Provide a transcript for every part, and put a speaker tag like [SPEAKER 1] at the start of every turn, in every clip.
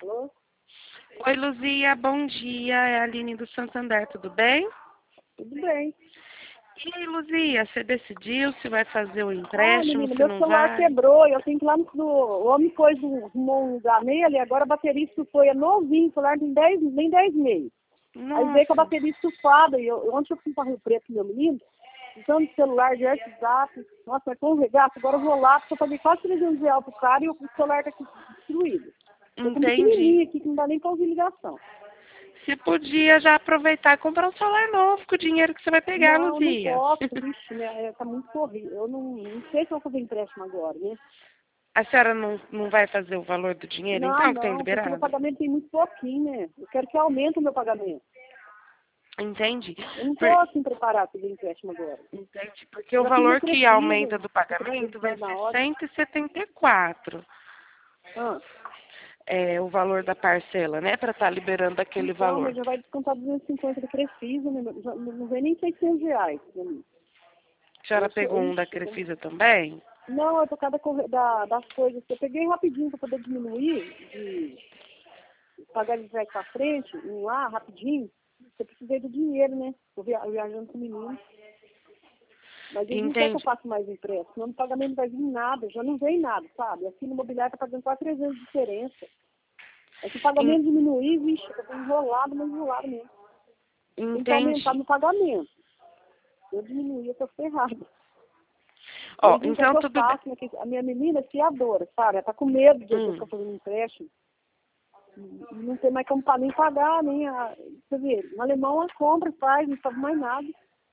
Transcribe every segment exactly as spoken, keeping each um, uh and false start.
[SPEAKER 1] Alô?
[SPEAKER 2] Oi, Luzia, bom dia. É a Aline do Santander, tudo bem?
[SPEAKER 1] Tudo bem.
[SPEAKER 2] E aí, Luzia, você decidiu se vai fazer o
[SPEAKER 1] Ah,
[SPEAKER 2] empréstimo,
[SPEAKER 1] menina,
[SPEAKER 2] se
[SPEAKER 1] meu
[SPEAKER 2] não
[SPEAKER 1] celular
[SPEAKER 2] vai?
[SPEAKER 1] quebrou. Eu tenho que ir lá no. no o homem pôs um, um lugar nele, agora a bateria estufou. É novinho, o celular tem dez, nem dez meses. Aí veio com a
[SPEAKER 2] Nossa,
[SPEAKER 1] bateria estufada. E eu, ontem eu fui para Rio Preto com meu menino, então de celular, de WhatsApp. Nossa, é com regaço. Agora eu vou lá, porque eu paguei quase trezentos reais pro cara e o celular tá aqui destruído. Tô com um
[SPEAKER 2] entendi.
[SPEAKER 1] pequenininho aqui que não dá nem pra ouvir ligação.
[SPEAKER 2] Se podia já aproveitar e comprar um celular novo com o dinheiro que você vai pegar,
[SPEAKER 1] Não, não
[SPEAKER 2] Luzia.
[SPEAKER 1] posso, vixe, né? É, tá muito corrido. Eu não, não sei se eu vou fazer empréstimo agora, né?
[SPEAKER 2] A senhora não, não vai fazer o valor do dinheiro,
[SPEAKER 1] Não,
[SPEAKER 2] então, que tem
[SPEAKER 1] não, porque meu
[SPEAKER 2] liberado?
[SPEAKER 1] pagamento tem muito pouquinho, né? Eu quero que aumente o meu pagamento.
[SPEAKER 2] Entendi.
[SPEAKER 1] Eu não
[SPEAKER 2] Por-
[SPEAKER 1] estou assim preparado para o empréstimo agora.
[SPEAKER 2] Entendi, porque
[SPEAKER 1] Eu
[SPEAKER 2] o
[SPEAKER 1] já fiz a
[SPEAKER 2] valor que
[SPEAKER 1] Crefisa,
[SPEAKER 2] aumenta do
[SPEAKER 1] a Crefisa
[SPEAKER 2] pagamento vai
[SPEAKER 1] vai na
[SPEAKER 2] ser
[SPEAKER 1] hora.
[SPEAKER 2] cento e setenta e quatro.
[SPEAKER 1] Ah,
[SPEAKER 2] É, o valor da parcela, né, para estar liberando aquele
[SPEAKER 1] então,
[SPEAKER 2] valor.
[SPEAKER 1] mas já vai descontar duzentos e cinquenta da Crefisa, né? Já não não vem nem seiscentos reais pra mim.
[SPEAKER 2] A senhora
[SPEAKER 1] Eu sou,
[SPEAKER 2] pegou um da
[SPEAKER 1] ixi, eu-
[SPEAKER 2] Crefisa também?
[SPEAKER 1] não, é por causa da, corre- da- das coisas. Eu peguei rapidinho para poder diminuir, de pagar de trás para frente, um lá, rapidinho. Eu precisei do dinheiro, né? Tô via- viajando com o menino. Mas eles não querem que eu
[SPEAKER 2] Entendi.
[SPEAKER 1] faça mais empréstimo, senão o pagamento não vai vir nada, já não vem nada, sabe? Aqui no imobiliário tá pagando quase trezentos de diferença. É que o
[SPEAKER 2] En-
[SPEAKER 1] pagamento diminuir, vixe, eu tô enrolado, mas enrolado mesmo. Tem que aumentar
[SPEAKER 2] Entendi.
[SPEAKER 1] no pagamento. Se eu diminuir, eu tô ferrada. E
[SPEAKER 2] Ó,
[SPEAKER 1] eles não querem
[SPEAKER 2] então
[SPEAKER 1] que eu
[SPEAKER 2] tudo bem.
[SPEAKER 1] faça, né? Que a minha menina é fiadora, sabe? Ela tá com medo de eu ficar
[SPEAKER 2] Hum.
[SPEAKER 1] fazendo empréstimo. E não tem mais como pa- nem pagar, nem a... Você vê, no alemão ela compra, faz, não sabe mais nada.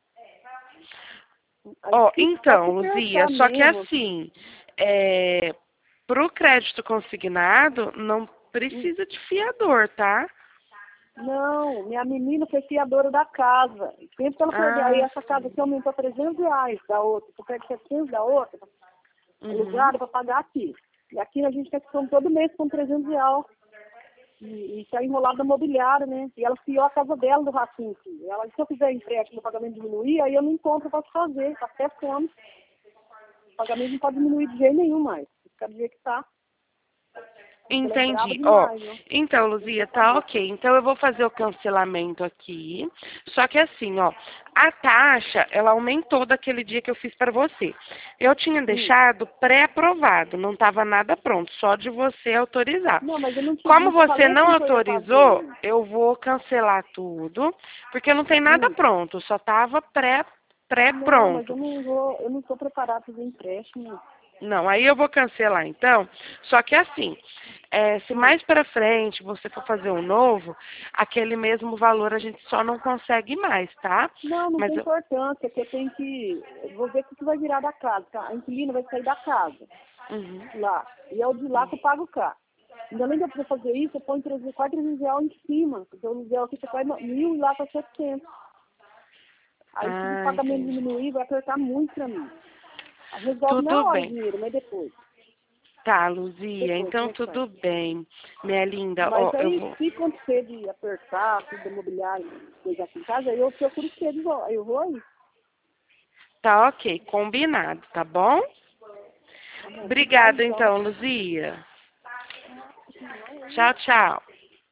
[SPEAKER 1] Aí
[SPEAKER 2] Ó,
[SPEAKER 1] se pra
[SPEAKER 2] então, Luzia,
[SPEAKER 1] apertar
[SPEAKER 2] só que
[SPEAKER 1] mesmo,
[SPEAKER 2] assim, é, pro crédito consignado, não
[SPEAKER 1] hum,
[SPEAKER 2] precisa de fiador, tá?
[SPEAKER 1] não, minha menina foi fiadora da casa. Sempre que ela perdeu, aí
[SPEAKER 2] Ah,
[SPEAKER 1] essa casa
[SPEAKER 2] sim.
[SPEAKER 1] aqui aumentou trezentos reais da outra, eu pego setecentos da outra,
[SPEAKER 2] Uhum.
[SPEAKER 1] alugada para pagar aqui. E aqui a gente tem que todo mês com trezentos reais. E está enrolado no mobiliário, né? E ela fiou a casa dela do Racinho. Aqui. Ela disse, se eu fizer empréstimo o pagamento diminuir, aí eu não encontro para fazer, tá até fome. O pagamento não pode diminuir de jeito nenhum mais. Fica do jeito que tá. Ela é brava
[SPEAKER 2] Entendi. Ó,
[SPEAKER 1] demais, né?
[SPEAKER 2] então,
[SPEAKER 1] Não quer
[SPEAKER 2] Luzia, tá
[SPEAKER 1] saber.
[SPEAKER 2] ok. Então eu vou fazer o cancelamento aqui. Só que assim, ó, a taxa, ela aumentou daquele dia que eu fiz para você. Eu tinha
[SPEAKER 1] Hum.
[SPEAKER 2] deixado pré-aprovado, não estava nada pronto, só de você autorizar.
[SPEAKER 1] Não, mas eu não te,
[SPEAKER 2] Como
[SPEAKER 1] não te
[SPEAKER 2] você
[SPEAKER 1] falei
[SPEAKER 2] não
[SPEAKER 1] como que eu ia
[SPEAKER 2] autorizou,
[SPEAKER 1] fazer.
[SPEAKER 2] eu vou cancelar tudo, porque não tem nada
[SPEAKER 1] Hum.
[SPEAKER 2] pronto, só estava pré
[SPEAKER 1] Não, mas eu
[SPEAKER 2] pré-pronto.
[SPEAKER 1] não vou, eu não estou preparada para fazer empréstimo.
[SPEAKER 2] Não, aí eu vou cancelar então. Só que assim, é, se
[SPEAKER 1] Hum.
[SPEAKER 2] mais para frente você for fazer um novo, aquele mesmo valor a gente só não consegue mais, tá?
[SPEAKER 1] Não, não
[SPEAKER 2] Mas
[SPEAKER 1] tem
[SPEAKER 2] eu,
[SPEAKER 1] importância, que eu tenho que. Eu vou ver o que que vai virar da casa. Tá? A inquilina vai sair da casa,
[SPEAKER 2] uhum.
[SPEAKER 1] lá. E é o de lá que eu pago cá. Ainda além de eu poder fazer isso, eu ponho trezentos, quase trezentos reais em cima. Porque o aluguel aqui você faz mil e lá para setecentos. Aí se o
[SPEAKER 2] Ah,
[SPEAKER 1] pagamento
[SPEAKER 2] entendi.
[SPEAKER 1] diminuir, vai apertar muito para mim. Aí resolve na
[SPEAKER 2] Tudo
[SPEAKER 1] hora o
[SPEAKER 2] bem.
[SPEAKER 1] dinheiro, mas depois.
[SPEAKER 2] Tá, Luzia,
[SPEAKER 1] Depois, como
[SPEAKER 2] então
[SPEAKER 1] é que faz?
[SPEAKER 2] tudo bem. Minha linda,
[SPEAKER 1] Mas
[SPEAKER 2] ó, eu
[SPEAKER 1] aí,
[SPEAKER 2] vou.
[SPEAKER 1] se acontecer de apertar, tudo imobiliário, coisa aqui em casa, aí eu procuro você de volta. Aí eu vou aí.
[SPEAKER 2] Tá ok, combinado, tá bom?
[SPEAKER 1] Tá bom, obrigada
[SPEAKER 2] Obrigada
[SPEAKER 1] então.
[SPEAKER 2] então, Luzia. Tchau, tchau.